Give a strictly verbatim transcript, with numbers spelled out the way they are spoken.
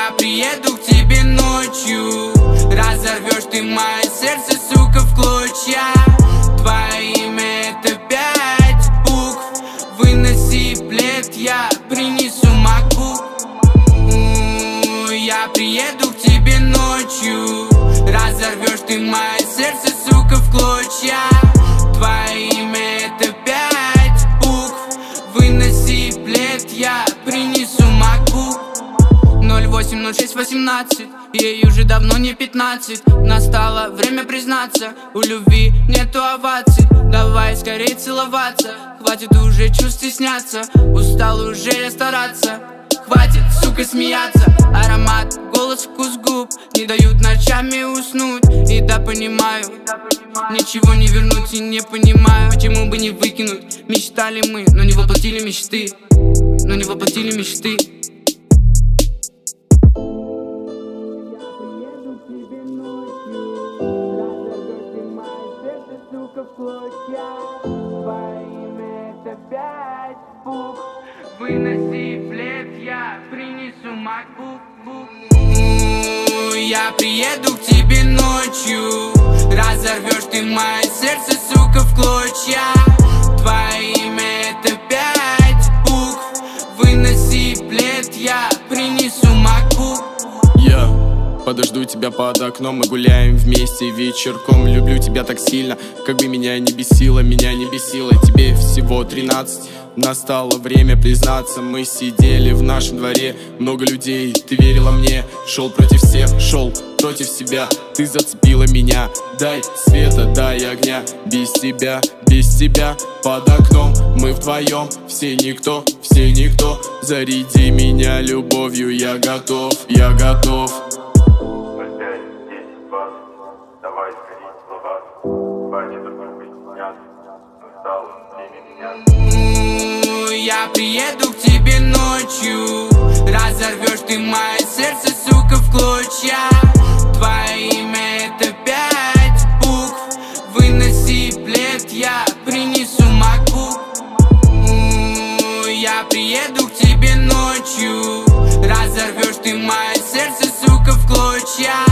Я приеду к тебе ночью, разорвешь ты мое сердце, сука, в клочья. Твое имя это пять букв, выноси плед, я принесу MacBook. Я приеду к тебе ночью, разорвешь ты мое сердце, сука, в клочья. Твое имя это пять букв, выноси плед, я принесу MacBook. ноль восемь ноль шесть восемнадцать, ей уже давно не пятнадцать. Настало время признаться, у любви нету оваций. Давай скорее целоваться, хватит уже чувств стесняться. Устал уже я стараться, хватит, сука, смеяться. Аромат, голос, вкус губ не дают ночами уснуть. И да, понимаю, ничего не вернуть и не понимаю, почему бы не выкинуть. Мечтали мы, но не воплотили мечты, но не воплотили мечты. Выноси плед, я принесу MacBook. Я приеду к тебе ночью, разорвешь ты мое сердце, сука, в клочья. Твое имя это пять букв, выноси плед, я принесу MacBook. Я подожду тебя под окном, мы гуляем вместе вечерком. Люблю тебя так сильно, как бы меня не бесило, меня не бесило. Тебе всего тринадцать, настало время признаться. Мы сидели в нашем дворе, много людей, ты верила мне. Шел против всех, шел против себя, ты зацепила меня. Дай света, дай огня, без тебя, без тебя под окном мы вдвоем. Все никто, все никто, заряди меня любовью, я готов, я готов. Давай скорее целоваться, хватит друг друга стесняться, настало время меняться. Я приеду к тебе ночью, разорвешь ты мое сердце, сука, в клочья. Твое имя это пять букв, выноси плед, я принесу MacBook. Я приеду к тебе ночью, разорвешь ты мое сердце, сука, в клочья.